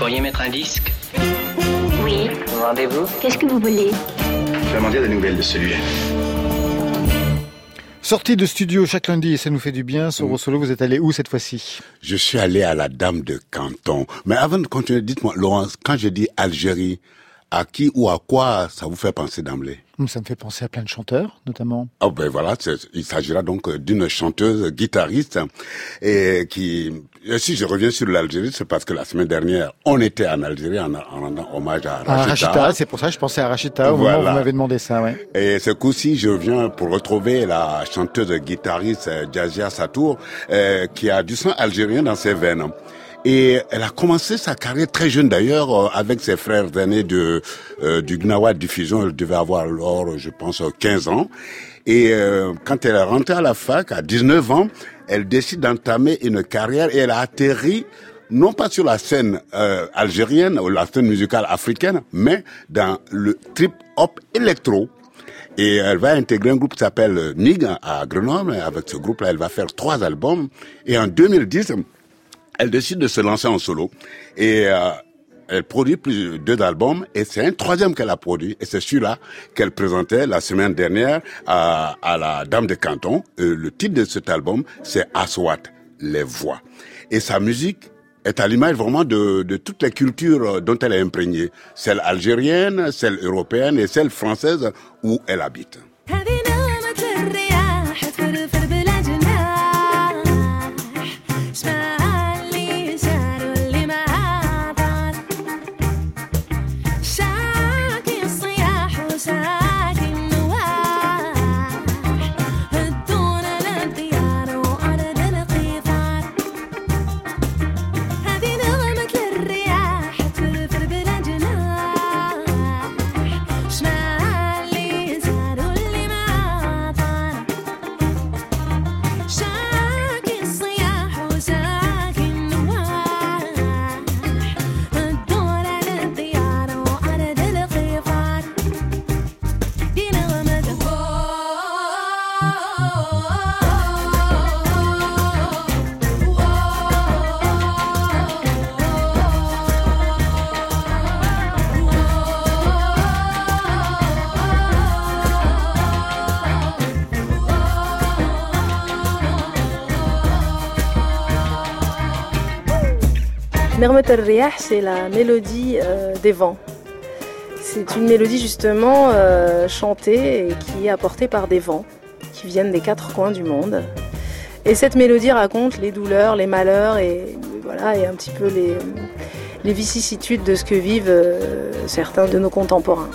pourriez mettre un disque? Oui. Rendez-vous? Qu'est-ce que vous voulez? Je vais m'en dire des nouvelles de celui-là. Sortie de studio chaque lundi et ça nous fait du bien. Soro Solo, vous êtes allé où cette fois-ci? Je suis allé à la Dame de Canton. Mais avant de continuer, dites-moi, Laurence, quand je dis Algérie, à qui ou à quoi ça vous fait penser d'emblée? Ça me fait penser à plein de chanteurs, notamment. Oh ben voilà, il s'agira donc d'une chanteuse guitariste et qui... Si je reviens sur l'Algérie, c'est parce que la semaine dernière, on était en Algérie en rendant hommage à Rachida. Rachida, c'est pour ça que je pensais à Rachida au moment où vous m'avez demandé ça, ouais. Et ce coup-ci, je reviens pour retrouver la chanteuse guitariste Djazia Satour, qui a du sang algérien dans ses veines. Et elle a commencé sa carrière très jeune d'ailleurs avec ses frères aînés du Gnawa Diffusion. Elle devait avoir alors, je pense, 15 ans. Et quand elle est rentrée à la fac, à 19 ans, elle décide d'entamer une carrière et elle a atterri non pas sur la scène algérienne ou la scène musicale africaine, mais dans le trip-hop électro. Et elle va intégrer un groupe qui s'appelle NIG à Grenoble. Avec ce groupe-là, elle va faire 3 albums. Et en 2010... elle décide de se lancer en solo et elle produit 2 albums et c'est un 3e qu'elle a produit et c'est celui-là qu'elle présentait la semaine dernière à la Dame de Canton. Le titre de cet album, c'est Aswat, les voix. Et sa musique est à l'image vraiment de toutes les cultures dont elle est imprégnée, celle algérienne, celle européenne et celle française où elle habite. Nermet al-Riyah, c'est la mélodie des vents. C'est une mélodie justement chantée et qui est apportée par des vents qui viennent des 4 coins du monde. Et cette mélodie raconte les douleurs, les malheurs et voilà, et un petit peu les vicissitudes de ce que vivent certains de nos contemporains.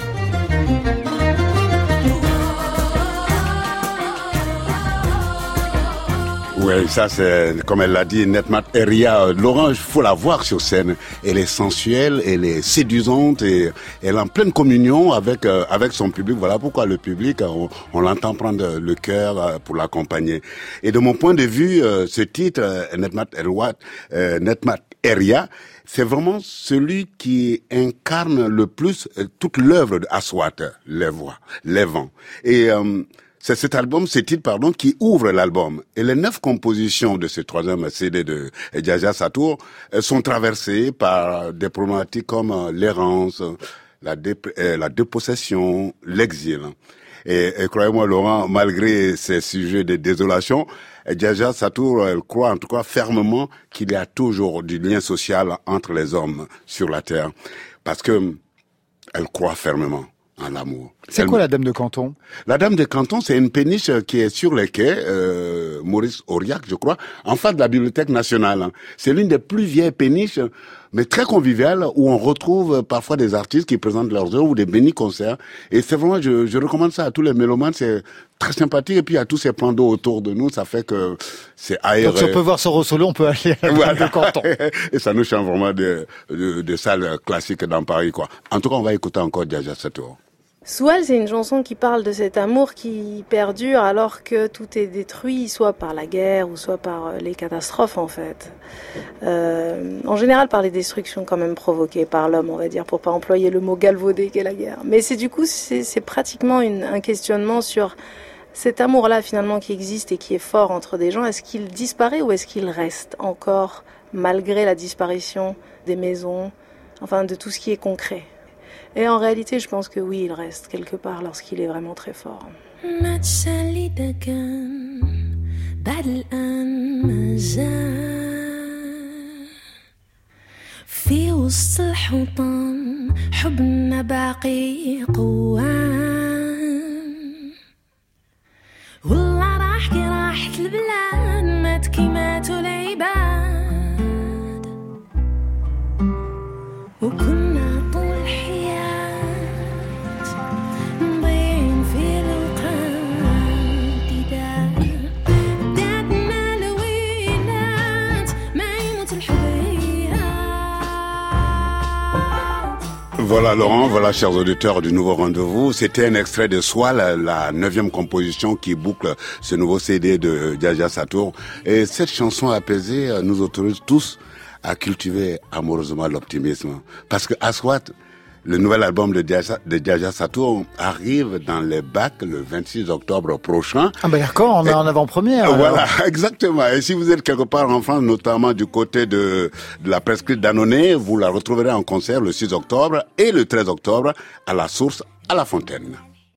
Oui, ça c'est, comme elle l'a dit, Nermet al-Riyah. Laurent, il faut la voir sur scène. Elle est sensuelle, elle est séduisante et elle est en pleine communion avec son public. Voilà pourquoi le public, on l'entend prendre le cœur pour l'accompagner. Et de mon point de vue, ce titre, Nermet al-Riyah, c'est vraiment celui qui incarne le plus toute l'œuvre de Aswat, les voix, les vents. Et c'est cet album, ce titre, pardon, qui ouvre l'album. Et les 9 compositions de ce 3e CD de Djazia Satour sont traversées par des problématiques comme l'errance, la dépossession, l'exil. Et croyez-moi, Laurent, malgré ces sujets de désolation, Djazia Satour, elle croit en tout cas fermement qu'il y a toujours du lien social entre les hommes sur la terre. Parce que elle croit fermement en l'amour. C'est quoi la Dame de Canton? La Dame de Canton, c'est une péniche qui est sur les quais, Maurice Auriac, je crois, en face de la Bibliothèque nationale. C'est l'une des plus vieilles péniches, mais très conviviale, où on retrouve parfois des artistes qui présentent leurs œuvres ou des bénis-concerts. Et c'est vraiment, je recommande ça à tous les mélomanes, c'est très sympathique. Et puis, il y a tous ces plans d'eau autour de nous, ça fait que c'est aéré. Donc, si on peut voir Soro Solo, on peut aller à la Dame de Canton. Et ça nous change vraiment de salles classiques dans Paris, quoi. En tout cas, on va écouter encore Djazia Satour. Soual, c'est une chanson qui parle de cet amour qui perdure alors que tout est détruit, soit par la guerre ou soit par les catastrophes en fait. En général par les destructions quand même provoquées par l'homme, on va dire, pour pas employer le mot galvaudé qu'est la guerre. Mais c'est pratiquement un questionnement sur cet amour-là finalement qui existe et qui est fort entre des gens. Est-ce qu'il disparaît ou est-ce qu'il reste encore malgré la disparition des maisons, enfin de tout ce qui est concret. Et en réalité, je pense que oui, il reste quelque part lorsqu'il est vraiment très fort. في وسط الحطام حبنا باقي قوام والله راح كي راحت البلاد مات كي ماتوا العباد وكنا طول الحياة مضيعين في الأوقات دادنا الويلات ما يموت الحبيب. Voilà Laurent, voilà chers auditeurs du Nouveau Rendez-vous. C'était un extrait de Soi, la 9e composition qui boucle ce nouveau CD de Djadja Satour. Et cette chanson apaisée nous autorise tous à cultiver amoureusement l'optimisme. Parce que Aswat, le nouvel album de Djadja Satour arrive dans les bacs le 26 octobre prochain. Ah ben d'accord, on est en avant-première. Voilà, exactement. Et si vous êtes quelque part en France, notamment du côté de la presqu'île d'Annonay, vous la retrouverez en concert le 6 octobre et le 13 octobre à la Source, à La Fontaine.